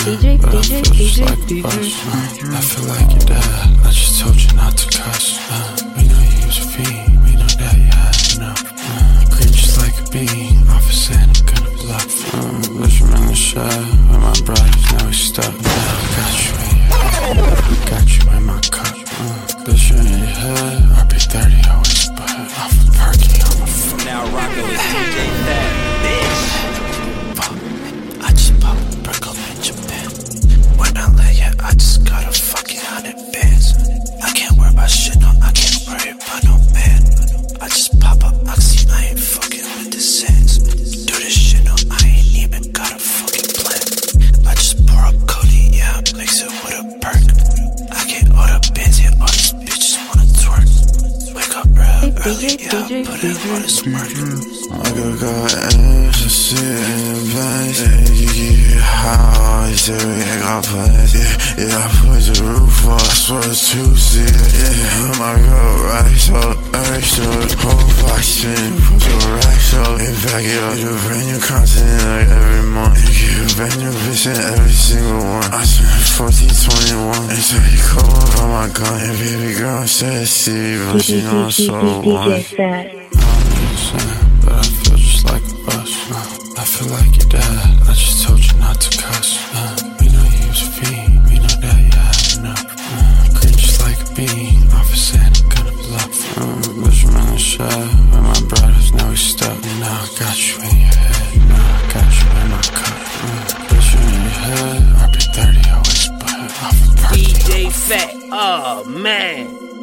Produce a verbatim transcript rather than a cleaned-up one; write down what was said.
D J, but D I J, feel D just J, like D a J. bus. uh, I feel like your dad. I just told you not to cuss. Uh, we know you was a fiend. We know that you had enough. Uh, green just like a bean. Officer, I'm gonna bluff. Uh, Listen in the shot with my brothers. Now we stuck. Now I got you in your head. Got you in my cup. Uh, Listen in your head. R P thirty always, but off of perky on my foot. Now rockin' with D J Fat, bitch. I just pop a perk up in Japan. When I lay it, I just got a fucking hundred bands. I can't worry about shit, no, I can't worry about no man. I just pop up oxy, I ain't fucking with the sense. Do this shit, no, I ain't even got a fucking plan. I just pour up codeine, yeah, I mix it with a perk. I get all the bands, yeah, all these bitches wanna twerk. Wake up real early, yeah, I put in all this work. I could go and just sit in the place. Yeah, you get high, you say we ain't got plans. Yeah, yeah, I put the roof on, I swear it's too sick. Yeah, I might go right, so extra. Whole box in, put your racks up and back it up. Get a brand new content like every month. You get a brand new bitch in every single one. I spent fourteen twenty-one. And so you call up on my gun. And baby girl, I'm sexy, but she know I'm so one. D J Fat. But I feel just like a bus. uh, I feel like your dad. I just told you not to cuss. uh, We know you was a fiend. We know that you had enough. uh, Green just like a bean. Officer, I'm gonna bluff. uh, Listen in the shot with my brothers. Now we stuck. Now I got you in your head. Now I got you in my cup. uh, Listen in your head. R P thirty always, but off of D perky. J Fat, oh man.